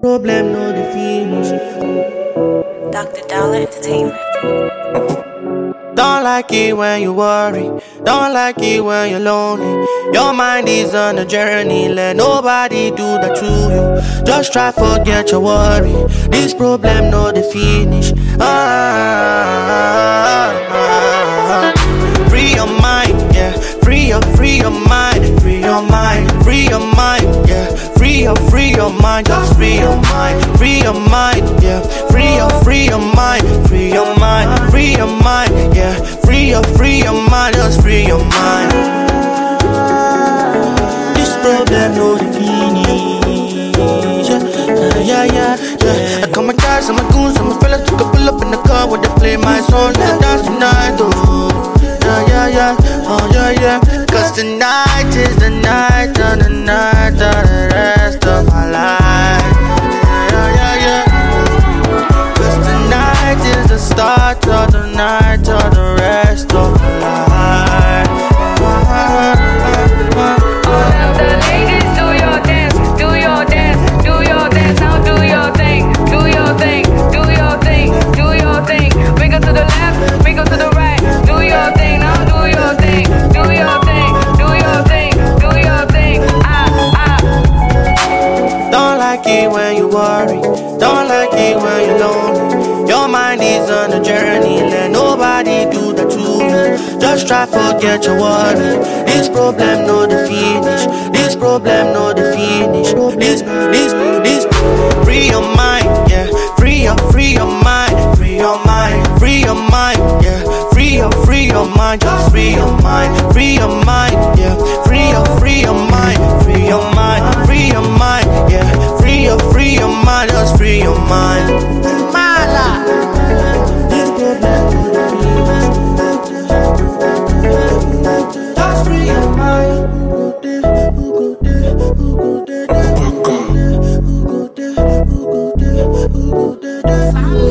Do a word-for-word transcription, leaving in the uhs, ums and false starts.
Problem no the finish. Doctor Dollar Entertainment. Don't like it when you worry. Don't like it when you're lonely. Your mind is on a journey. Let nobody do that to you. Just try forget your worry. This problem no the finish. Ah, ah, ah, ah. Free your mind, yeah. Free your, free your mind. Free your mind, free your mind, yeah. Free your, free your mind. Just free your mind, free your mind, yeah. Free your, free your mind, free your mind, free your mind, yeah. Free your, free your mind, just free your mind. This problem no the finish. Yeah, yeah, yeah. I call my guys and my goons and my fellas took a pull up in the car when they play my song. Let's dance tonight, oh. Yeah, yeah, yeah, oh yeah, yeah. Cause tonight is the night, and the night of the rest of my life. Yeah, yeah, yeah. Cause tonight is the start of the night of the rest of my life. All of the ladies, do your dance, do your dance, do your dance. Now do your thing, do your thing, do your thing, do your thing. We go to the left, we go to the right. Do your thing, now do your thing, do your thing, do your thing, do your thing. Ah, ah. Don't like it when you worry. Don't like it when you're lonely. Your mind is on a journey. Let nobody do that to you. Just try forget your worry. This problem no the finish. This problem no the finish. This, this, this. Free your mind, yeah. Free your, free your mind. Free your mind, free your mind, yeah. Free your, free your mind. Just free your mind, free your mind, yeah. Free your, free your mind. Free your mind, free your mind, yeah. Free your, free your mind. Just free your mind. Mala. This problem no the finish. Just free your mind. Who go there? Who go there? Who go there? Who go there? Who go there? Who go there? Who go there?